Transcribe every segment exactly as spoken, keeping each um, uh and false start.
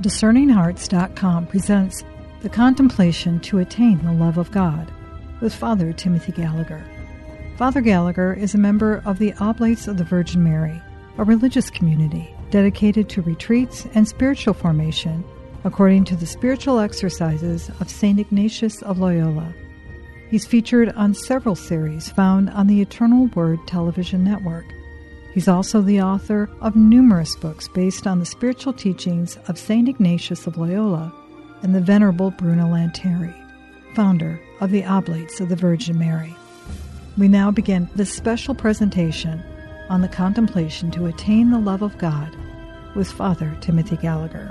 Discerning Hearts dot com presents The Contemplation to Attain the Love of God with Father Timothy Gallagher. Father Gallagher is a member of the Oblates of the Virgin Mary, a religious community dedicated to retreats and spiritual formation according to the spiritual exercises of Saint Ignatius of Loyola. He's featured on several series found on the Eternal Word television network. He's also the author of numerous books based on the spiritual teachings of Saint Ignatius of Loyola and the Venerable Bruno Lanteri, founder of the Oblates of the Virgin Mary. We now begin this special presentation on the contemplation to attain the love of God with Father Timothy Gallagher.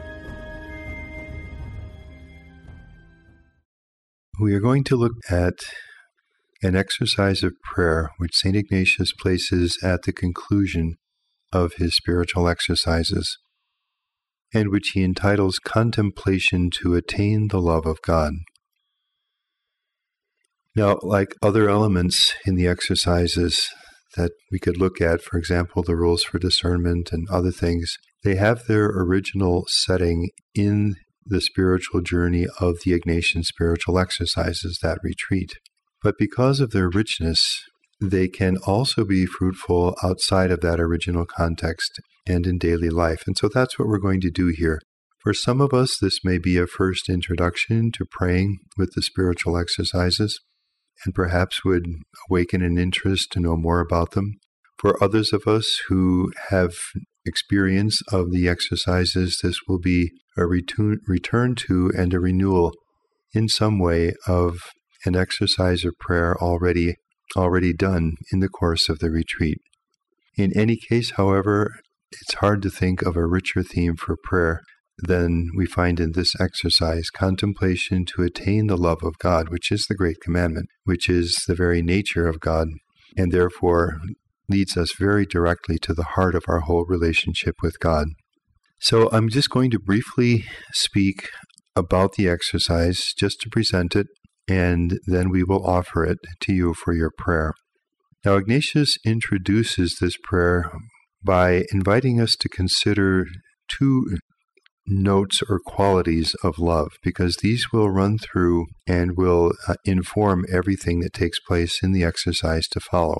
We are going to look at an exercise of prayer which Saint Ignatius places at the conclusion of his spiritual exercises, and which he entitles Contemplation to Attain the Love of God. Now, like other elements in the exercises that we could look at, for example, the rules for discernment and other things, they have their original setting in the spiritual journey of the Ignatian spiritual exercises, that retreat. But because of their richness, they can also be fruitful outside of that original context and in daily life. And so that's what we're going to do here. For some of us, this may be a first introduction to praying with the spiritual exercises, and perhaps would awaken an interest to know more about them. For others of us who have experience of the exercises, this will be a return, return to and a renewal in some way of an exercise of prayer already already done in the course of the retreat. In any case, however, it's hard to think of a richer theme for prayer than we find in this exercise, contemplation to attain the love of God, which is the great commandment, which is the very nature of God, and therefore leads us very directly to the heart of our whole relationship with God. So I'm just going to briefly speak about the exercise, just to present it, and then we will offer it to you for your prayer. Now, Ignatius introduces this prayer by inviting us to consider two notes or qualities of love, because these will run through and will uh, inform everything that takes place in the exercise to follow.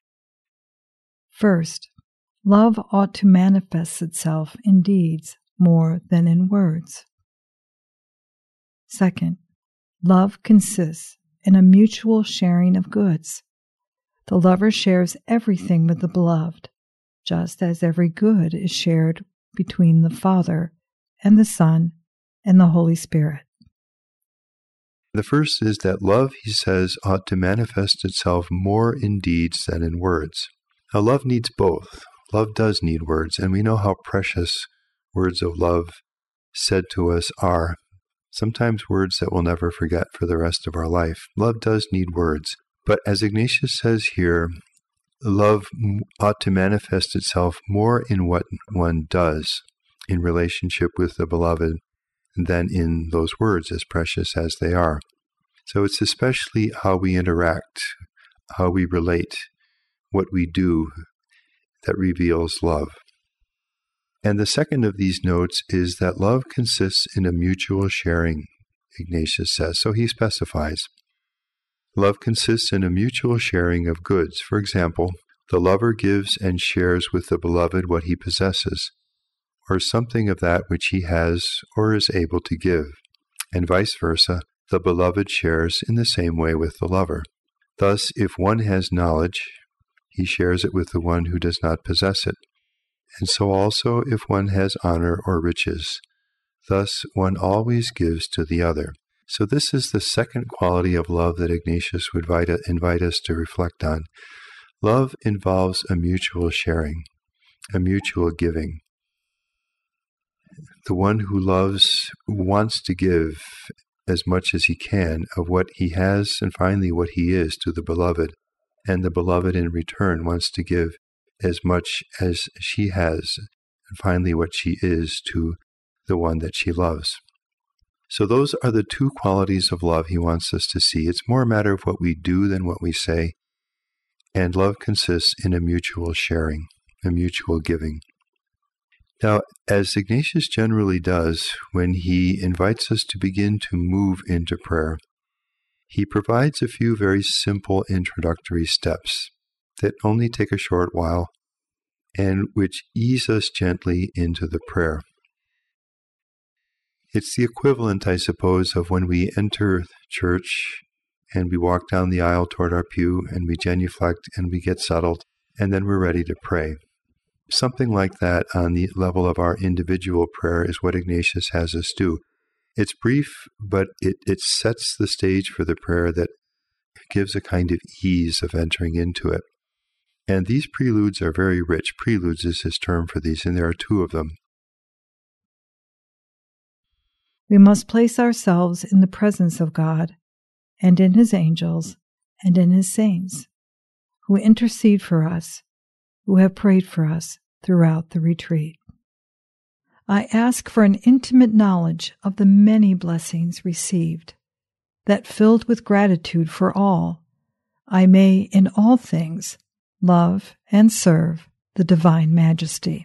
First, love ought to manifest itself in deeds more than in words. Second, love consists in a mutual sharing of goods. The lover shares everything with the beloved, just as every good is shared between the Father and the Son and the Holy Spirit. The first is that love, he says, ought to manifest itself more in deeds than in words. Now, love needs both. Love does need words, and we know how precious words of love said to us are. Sometimes words that we'll never forget for the rest of our life. Love does need words. But as Ignatius says here, love ought to manifest itself more in what one does in relationship with the beloved than in those words, as precious as they are. So it's especially how we interact, how we relate, what we do that reveals love. And the second of these notes is that love consists in a mutual sharing, Ignatius says. So he specifies. Love consists in a mutual sharing of goods. For example, the lover gives and shares with the beloved what he possesses, or something of that which he has or is able to give, and vice versa, the beloved shares in the same way with the lover. Thus, if one has knowledge, he shares it with the one who does not possess it. And so also if one has honor or riches. Thus one always gives to the other. So this is the second quality of love that Ignatius would invite, invite us to reflect on. Love involves a mutual sharing, a mutual giving. The one who loves wants to give as much as he can of what he has and finally what he is to the beloved. And the beloved in return wants to give as much as she has, and finally what she is to the one that she loves. So those are the two qualities of love he wants us to see. It's more a matter of what we do than what we say, and love consists in a mutual sharing, a mutual giving. Now, as Ignatius generally does when he invites us to begin to move into prayer, he provides a few very simple introductory steps that only take a short while and which ease us gently into the prayer. It's the equivalent, I suppose, of when we enter church and we walk down the aisle toward our pew and we genuflect and we get settled and then we're ready to pray. Something like that on the level of our individual prayer is what Ignatius has us do. It's brief, but it, it sets the stage for the prayer that gives a kind of ease of entering into it. And these preludes are very rich. Preludes is his term for these, and there are two of them. We must place ourselves in the presence of God and in his angels and in his saints, who intercede for us, who have prayed for us throughout the retreat. I ask for an intimate knowledge of the many blessings received, that filled with gratitude for all, I may in all things love and serve the Divine Majesty.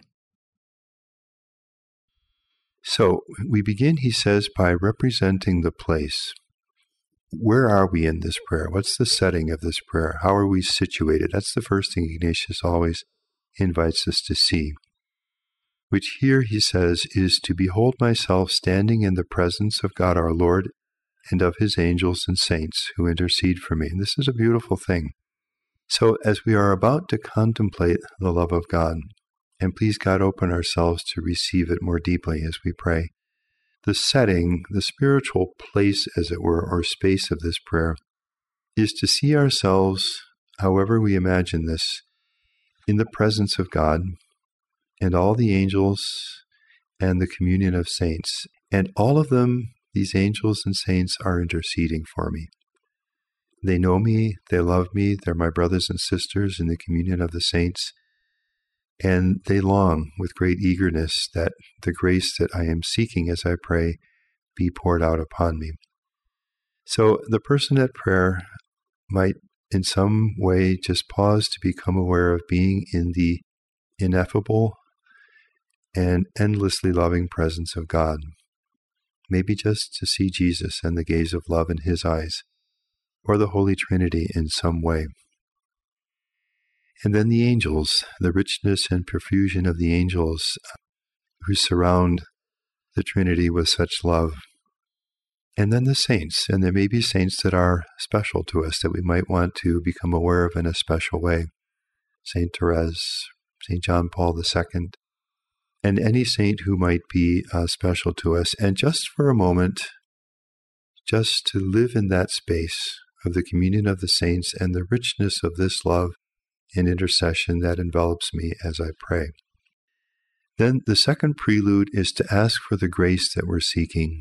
So we begin, he says, by representing the place. Where are we in this prayer? What's the setting of this prayer? How are we situated? That's the first thing Ignatius always invites us to see, which here, he says, is to behold myself standing in the presence of God our Lord and of his angels and saints who intercede for me. And this is a beautiful thing. So as we are about to contemplate the love of God, and please God open ourselves to receive it more deeply as we pray, the setting, the spiritual place, as it were, or space of this prayer, is to see ourselves, however we imagine this, in the presence of God and all the angels and the communion of saints. And all of them, these angels and saints, are interceding for me. They know me, they love me, they're my brothers and sisters in the communion of the saints, and they long with great eagerness that the grace that I am seeking as I pray be poured out upon me. So the person at prayer might in some way just pause to become aware of being in the ineffable and endlessly loving presence of God. Maybe just to see Jesus and the gaze of love in his eyes, or the Holy Trinity in some way. And then the angels, the richness and profusion of the angels who surround the Trinity with such love. And then the saints, and there may be saints that are special to us that we might want to become aware of in a special way. Saint Therese, Saint John Paul the Second, and any saint who might be uh, special to us. And just for a moment, just to live in that space of the communion of the saints and the richness of this love and intercession that envelops me as I pray. Then the second prelude is to ask for the grace that we're seeking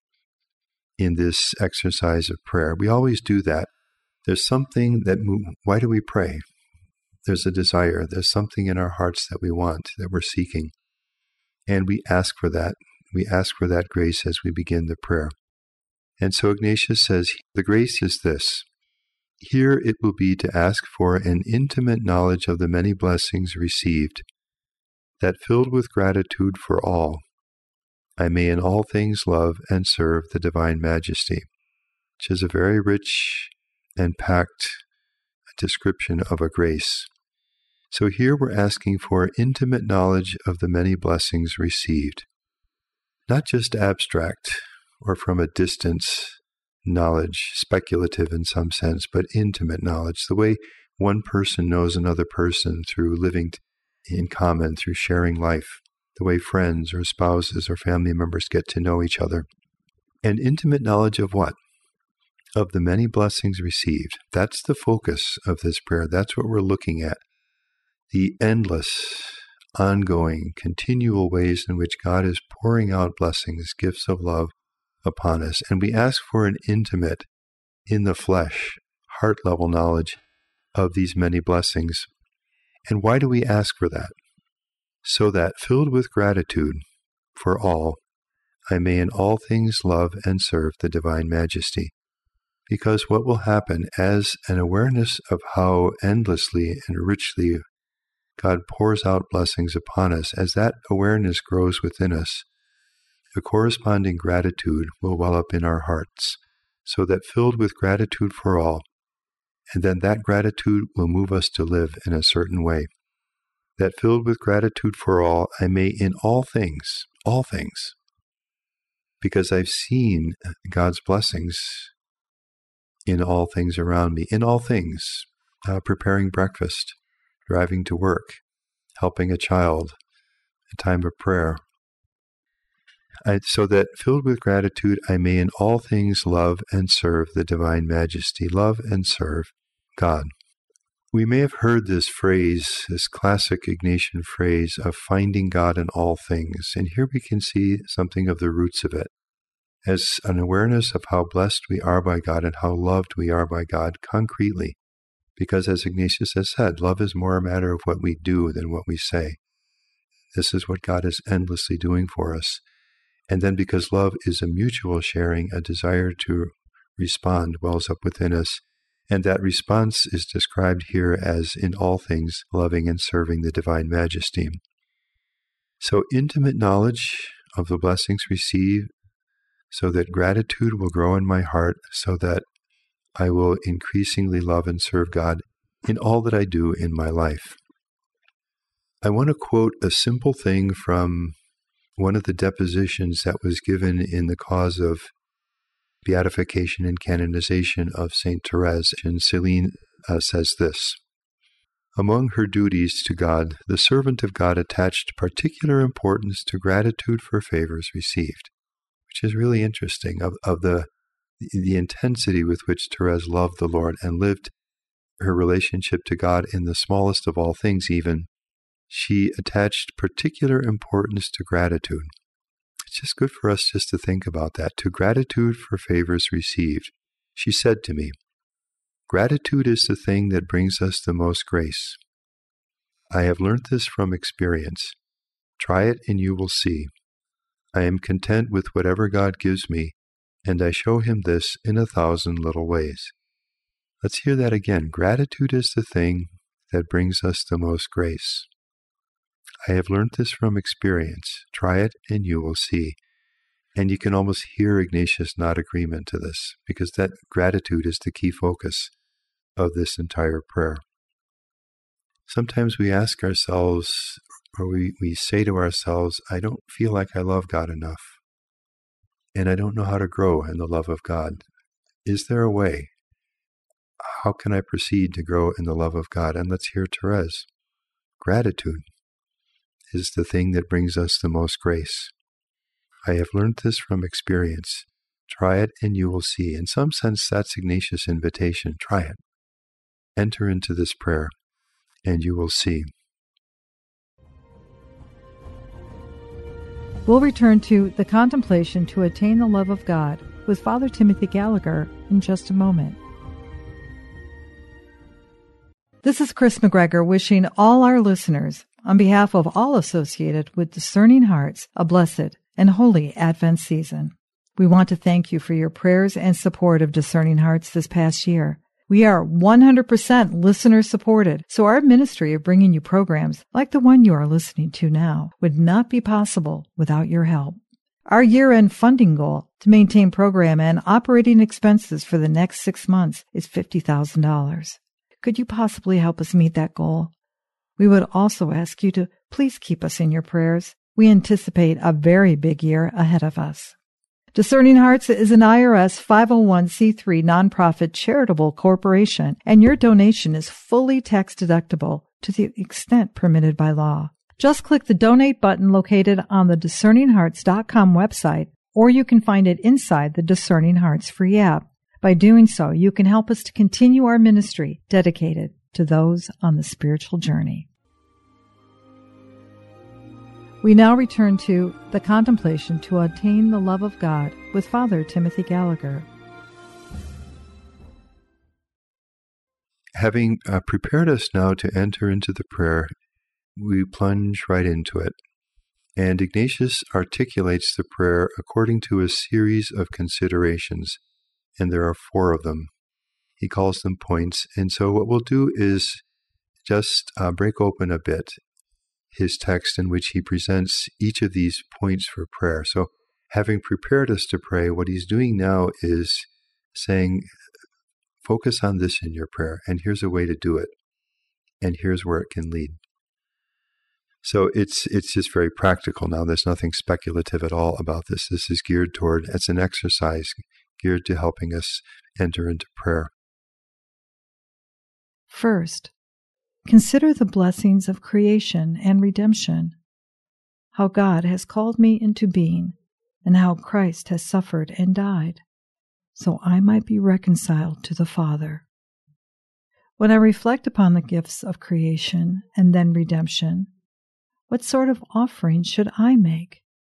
in this exercise of prayer. We always do that. There's something that, why do we pray? There's a desire. There's something in our hearts that we want, that we're seeking. And we ask for that. We ask for that grace as we begin the prayer. And so Ignatius says, the grace is this. Here it will be to ask for an intimate knowledge of the many blessings received, that filled with gratitude for all, I may in all things love and serve the Divine Majesty, which is a very rich and packed description of a grace. So here we're asking for intimate knowledge of the many blessings received, not just abstract or from a distance knowledge, speculative in some sense, but intimate knowledge, the way one person knows another person through living in common, through sharing life, the way friends or spouses or family members get to know each other. And intimate knowledge of what? Of the many blessings received. That's the focus of this prayer. That's what we're looking at. The endless, ongoing, continual ways in which God is pouring out blessings, gifts of love upon us. And we ask for an intimate, in the flesh, heart-level knowledge of these many blessings. And why do we ask for that? So that, filled with gratitude for all, I may in all things love and serve the Divine Majesty. Because what will happen as an awareness of how endlessly and richly God pours out blessings upon us. As that awareness grows within us, the corresponding gratitude will well up in our hearts, so that filled with gratitude for all, and then that gratitude will move us to live in a certain way. That filled with gratitude for all, I may in all things, all things, because I've seen God's blessings in all things around me, in all things, uh, preparing breakfast, driving to work, helping a child, a time of prayer. I, so that filled with gratitude, I may in all things love and serve the divine majesty, love and serve God. We may have heard this phrase, this classic Ignatian phrase of finding God in all things, and here we can see something of the roots of it, as an awareness of how blessed we are by God and how loved we are by God concretely, because as Ignatius has said, love is more a matter of what we do than what we say. This is what God is endlessly doing for us. And then because love is a mutual sharing, a desire to respond wells up within us. And that response is described here as in all things loving and serving the divine majesty. So intimate knowledge of the blessings received, so that gratitude will grow in my heart, so that I will increasingly love and serve God in all that I do in my life. I want to quote a simple thing from one of the depositions that was given in the cause of beatification and canonization of Saint Therese. And Céline uh, says this: among her duties to God, the servant of God attached particular importance to gratitude for favors received, which is really interesting, of, of the, the intensity with which Therese loved the Lord and lived her relationship to God in the smallest of all things even. She attached particular importance to gratitude. It's just good for us just to think about that. To gratitude for favors received. She said to me, "Gratitude is the thing that brings us the most grace. I have learnt this from experience. Try it and you will see. I am content with whatever God gives me, and I show him this in a thousand little ways." Let's hear that again. Gratitude is the thing that brings us the most grace. I have learnt this from experience. Try it and you will see. And you can almost hear Ignatius nod agreement to this, because that gratitude is the key focus of this entire prayer. Sometimes we ask ourselves, or we, we say to ourselves, I don't feel like I love God enough, and I don't know how to grow in the love of God. Is there a way? How can I proceed to grow in the love of God? And let's hear Therese. Gratitude is the thing that brings us the most grace. I have learned this from experience. Try it and you will see. In some sense, that's Ignatius' invitation. Try it. Enter into this prayer and you will see. We'll return to the contemplation to attain the love of God with Father Timothy Gallagher in just a moment. This is Chris McGregor wishing all our listeners, on behalf of all associated with Discerning Hearts, a blessed and holy Advent season. We want to thank you for your prayers and support of Discerning Hearts this past year. We are one hundred percent listener supported, so our ministry of bringing you programs like the one you are listening to now would not be possible without your help. Our year-end funding goal to maintain program and operating expenses for the next six months is fifty thousand dollars. Could you possibly help us meet that goal? We would also ask you to please keep us in your prayers. We anticipate a very big year ahead of us. Discerning Hearts is an I R S five oh one c three nonprofit charitable corporation, and your donation is fully tax deductible to the extent permitted by law. Just click the donate button located on the discerning hearts dot com website, or you can find it inside the Discerning Hearts free app. By doing so, you can help us to continue our ministry dedicated to those on the spiritual journey. We now return to the contemplation to attain the love of God with Father Timothy Gallagher. Having uh, prepared us now to enter into the prayer, we plunge right into it. And Ignatius articulates the prayer according to a series of considerations, and there are four of them. He calls them points, and so what we'll do is just uh, break open a bit his text in which he presents each of these points for prayer. So having prepared us to pray, what he's doing now is saying, focus on this in your prayer, and here's a way to do it, and here's where it can lead. So it's it's just very practical now. There's nothing speculative at all about this. This is geared toward, it's an exercise geared to helping us enter into prayer. First, consider the blessings of creation and redemption, how God has called me into being, and how Christ has suffered and died, so I might be reconciled to the Father. When I reflect upon the gifts of creation and then redemption, what sort of offering should I make?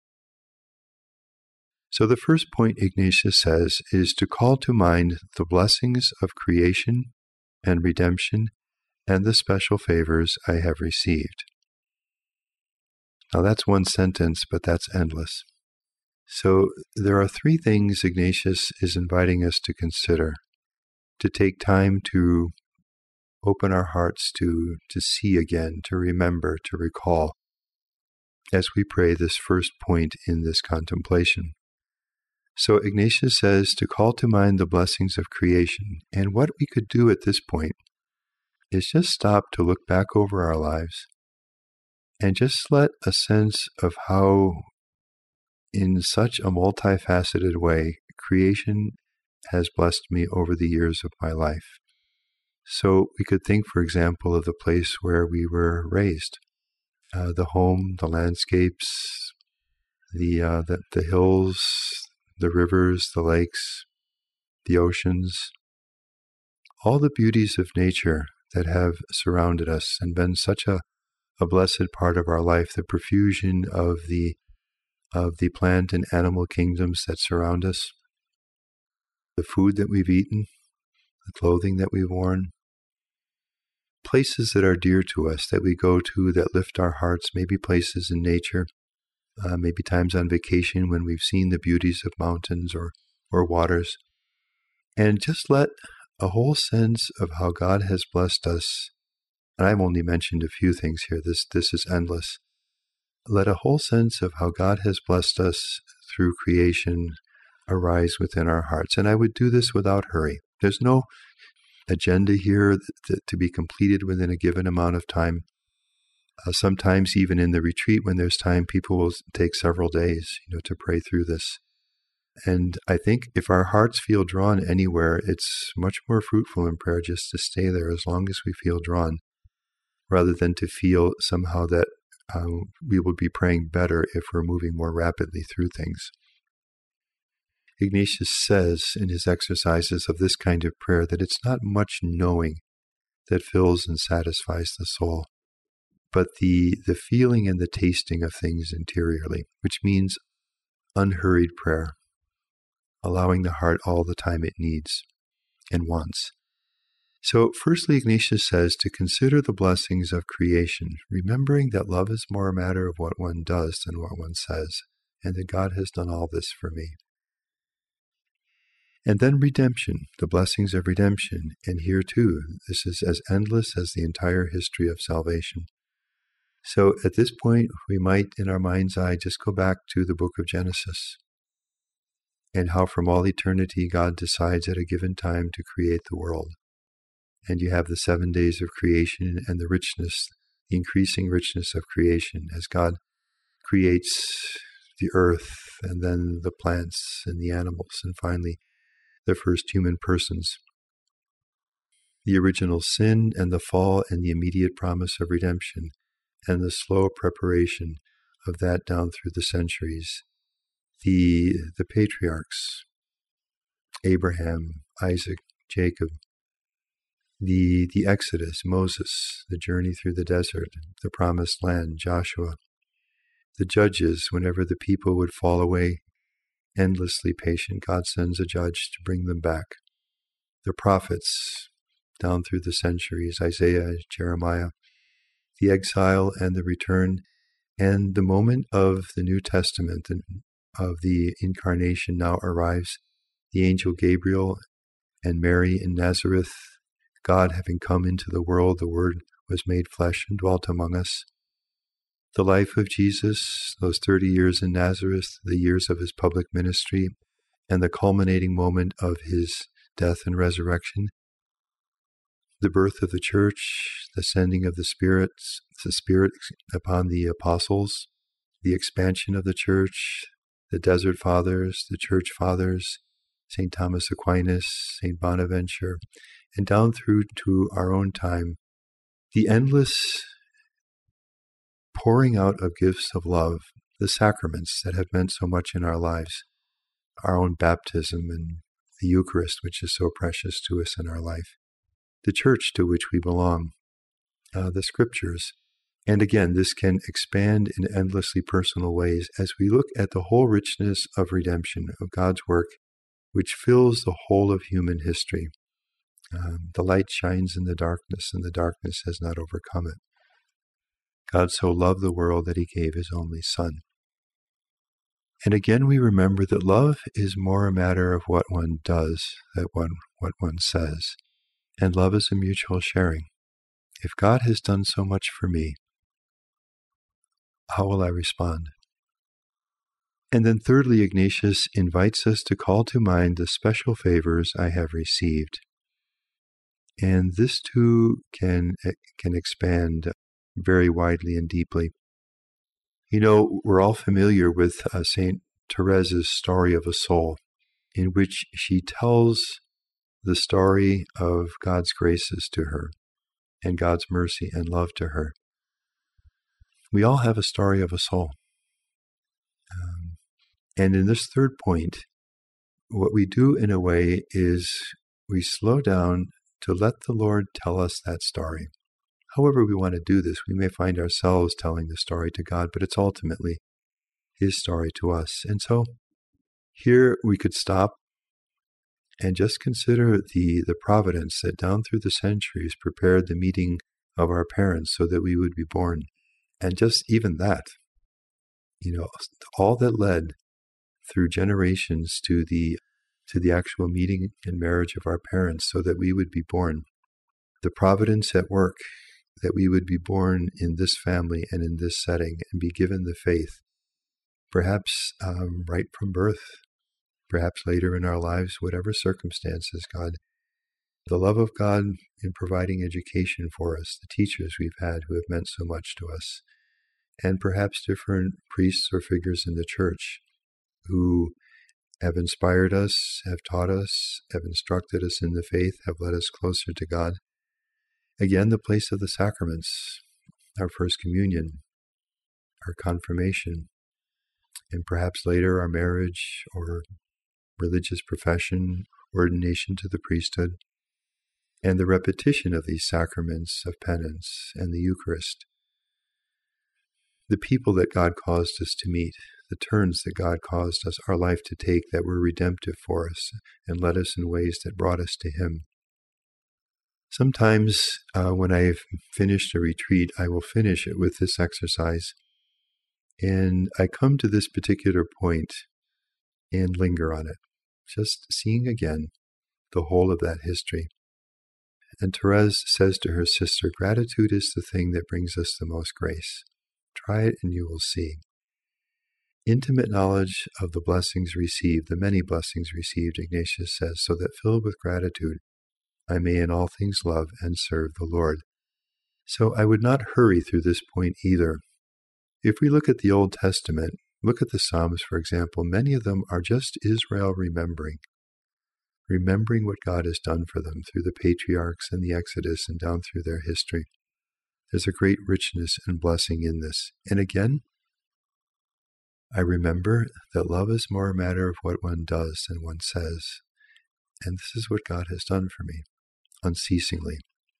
So the first point Ignatius says is to call to mind the blessings of creation and redemption and the special favors I have received. Now that's one sentence, but that's endless. So there are three things Ignatius is inviting us to consider, to take time to open our hearts to, to see again, to remember, to recall, as we pray this first point in this contemplation. So Ignatius says to call to mind the blessings of creation, and what we could do at this point is just stop to look back over our lives and just let a sense of how, in such a multifaceted way, creation has blessed me over the years of my life. So we could think, for example, of the place where we were raised, uh, the home, the landscapes, the, uh, the the hills, the rivers, the lakes, the oceans, all the beauties of nature that have surrounded us and been such a, a blessed part of our life, the profusion of the of the plant and animal kingdoms that surround us, the food that we've eaten, the clothing that we've worn, places that are dear to us that we go to that lift our hearts, maybe places in nature, uh, maybe times on vacation when we've seen the beauties of mountains or, or waters, and just let a whole sense of how God has blessed us, and I've only mentioned a few things here, this, this is endless, let a whole sense of how God has blessed us through creation arise within our hearts. And I would do this without hurry. There's no agenda here to, to be completed within a given amount of time. Uh, sometimes even in the retreat, when there's time, people will take several days, you know, to pray through this. And I think if our hearts feel drawn anywhere, it's much more fruitful in prayer just to stay there as long as we feel drawn, rather than to feel somehow that um, we will be praying better if we're moving more rapidly through things. Ignatius says in his exercises of this kind of prayer that it's not much knowing that fills and satisfies the soul, but the, the feeling and the tasting of things interiorly, which means unhurried prayer, allowing the heart all the time it needs and wants. So firstly, Ignatius says to consider the blessings of creation, remembering that love is more a matter of what one does than what one says, and that God has done all this for me. And then redemption, the blessings of redemption. And here too, this is as endless as the entire history of salvation. So at this point, we might, in our mind's eye, just go back to the book of Genesis and how from all eternity God decides at a given time to create the world. And you have the seven days of creation and the richness, the increasing richness of creation as God creates the earth and then the plants and the animals and finally the first human persons. The original sin and the fall and the immediate promise of redemption and the slow preparation of that down through the centuries. The, the patriarchs, Abraham, Isaac, Jacob, the, the Exodus, Moses, the journey through the desert, the promised land, Joshua, the judges, whenever the people would fall away, endlessly patient, God sends a judge to bring them back. The prophets, down through the centuries, Isaiah, Jeremiah, the exile and the return, and the moment of the New Testament and of the incarnation now arrives, the angel Gabriel and Mary in Nazareth, God having come into the world, the Word was made flesh and dwelt among us. The life of Jesus, those thirty years in Nazareth, the years of his public ministry, and the culminating moment of his death and resurrection, the birth of the church, the sending of the Spirit, the Spirit upon the apostles, the expansion of the church, the Desert Fathers, the Church Fathers, Saint Thomas Aquinas, Saint Bonaventure, and down through to our own time, the endless pouring out of gifts of love, the sacraments that have meant so much in our lives, our own baptism and the Eucharist, which is so precious to us in our life, the church to which we belong, uh, the scriptures. And again, this can expand in endlessly personal ways as we look at the whole richness of redemption, of God's work, which fills the whole of human history. Um, the light shines in the darkness, and the darkness has not overcome it. God so loved the world that he gave his only Son. And again, we remember that love is more a matter of what one does than one, what one says. And love is a mutual sharing. If God has done so much for me, how will I respond? And then thirdly, Ignatius invites us to call to mind the special favors I have received. And this too can, can expand very widely and deeply. You know, we're all familiar with uh, Saint Therese's story of a soul, in which she tells the story of God's graces to her and God's mercy and love to her. We all have a story of a soul. Um, and in this third point, what we do in a way is we slow down to let the Lord tell us that story. However we want to do this, we may find ourselves telling the story to God, but it's ultimately his story to us. And so here we could stop and just consider the, the providence that down through the centuries prepared the meeting of our parents so that we would be born. And just even that, you know, all that led through generations to the to the actual meeting and marriage of our parents so that we would be born. The providence at work, that we would be born in this family and in this setting and be given the faith, perhaps um, right from birth, perhaps later in our lives, whatever circumstances, God, the love of God in providing education for us, the teachers we've had who have meant so much to us, and perhaps different priests or figures in the church who have inspired us, have taught us, have instructed us in the faith, have led us closer to God. Again, the place of the sacraments, our first communion, our confirmation, and perhaps later our marriage or religious profession, ordination to the priesthood, and the repetition of these sacraments of penance and the Eucharist. The people that God caused us to meet, the turns that God caused us, our life to take that were redemptive for us and led us in ways that brought us to him. Sometimes uh, when I've finished a retreat, I will finish it with this exercise. And I come to this particular point and linger on it, just seeing again the whole of that history. And Therese says to her sister, gratitude is the thing that brings us the most grace. Try it and you will see. Intimate knowledge of the blessings received, the many blessings received, Ignatius says, so that filled with gratitude, I may in all things love and serve the Lord. So I would not hurry through this point either. If we look at the Old Testament, look at the Psalms, for example, many of them are just Israel remembering, remembering what God has done for them through the patriarchs and the Exodus and down through their history. There's a great richness and blessing in this. And again, I remember that love is more a matter of what one does than one says. And this is what God has done for me, unceasingly.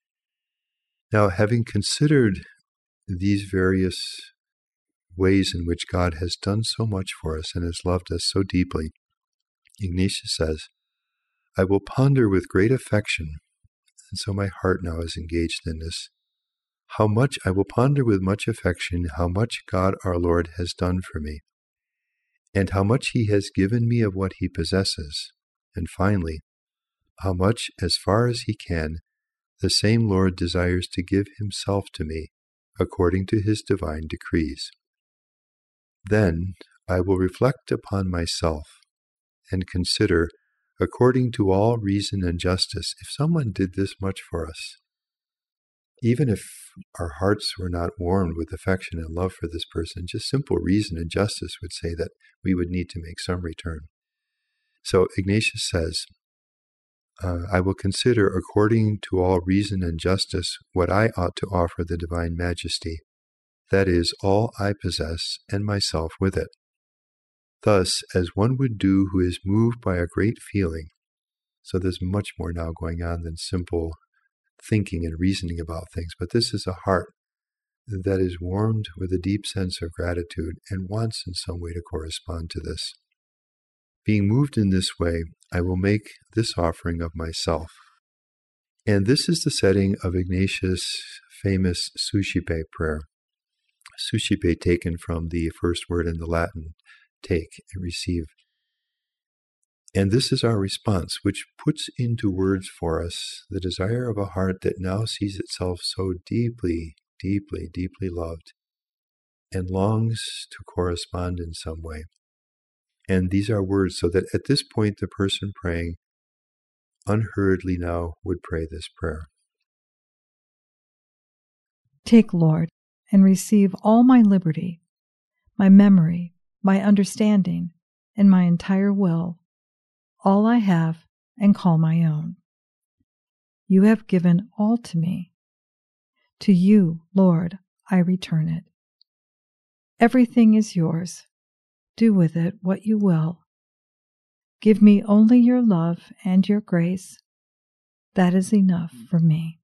Now, having considered these various ways in which God has done so much for us and has loved us so deeply, Ignatius says, I will ponder with great affection, and so my heart now is engaged in this, how much I will ponder with much affection how much God our Lord has done for me, and how much he has given me of what he possesses, and finally, how much, as far as he can, the same Lord desires to give himself to me according to his divine decrees. Then I will reflect upon myself and consider, according to all reason and justice, if someone did this much for us, even if our hearts were not warmed with affection and love for this person, just simple reason and justice would say that we would need to make some return. So Ignatius says, uh, I will consider according to all reason and justice what I ought to offer the Divine Majesty, that is, all I possess and myself with it. Thus, as one would do who is moved by a great feeling, so there's much more now going on than simple thinking and reasoning about things, but this is a heart that is warmed with a deep sense of gratitude and wants in some way to correspond to this. Being moved in this way, I will make this offering of myself. And this is the setting of Ignatius' famous Suscipe prayer. Suscipe taken from the first word in the Latin, take and receive. And this is our response, which puts into words for us the desire of a heart that now sees itself so deeply, deeply, deeply loved and longs to correspond in some way. And these are words so that at this point the person praying unhurriedly now would pray this prayer. Take, Lord, and receive all my liberty, my memory, my understanding, and my entire will, all I have and call my own. You have given all to me. To you, Lord, I return it. Everything is yours. Do with it what you will. Give me only your love and your grace. That is enough for me.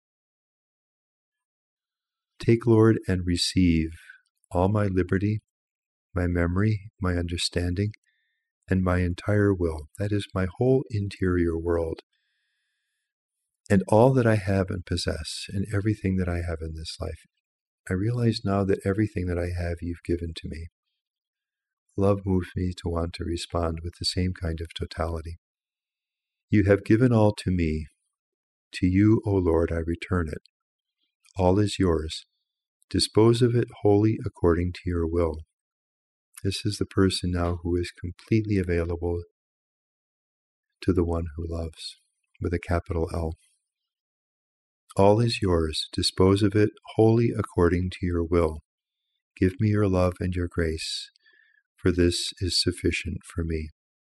Take, Lord, and receive all my liberty, my memory, my understanding, and my entire will. That is my whole interior world. And all that I have and possess, and everything that I have in this life. I realize now that everything that I have you've given to me. Love moves me to want to respond with the same kind of totality. You have given all to me. To you, O Lord, I return it. All is yours. Dispose of it wholly according to your will. This is the person now who is completely available to the one who loves, with a capital L. All is yours. Dispose of it wholly according to your will. Give me your love and your grace, for this is sufficient for me.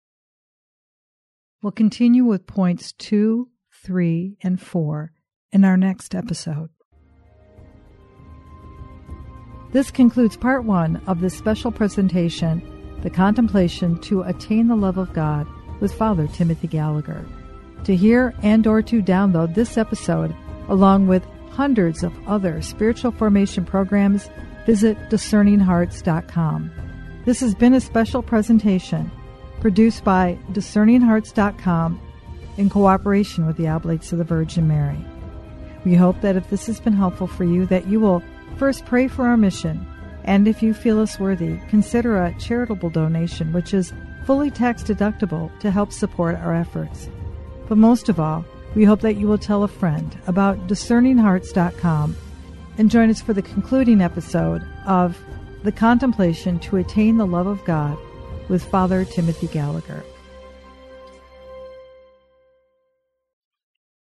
We'll continue with points two, three, and four in our next episode. This concludes part one of this special presentation, The Contemplation to Attain the Love of God, with Father Timothy Gallagher. To hear and or to download this episode, along with hundreds of other spiritual formation programs, visit discerning hearts dot com. This has been a special presentation produced by discerning hearts dot com in cooperation with the Oblates of the Virgin Mary. We hope that if this has been helpful for you, that you will first pray for our mission, and if you feel us worthy, consider a charitable donation, which is fully tax deductible, to help support our efforts. But most of all, we hope that you will tell a friend about discerning hearts dot com and join us for the concluding episode of The Contemplation to Attain the Love of God with Father Timothy Gallagher.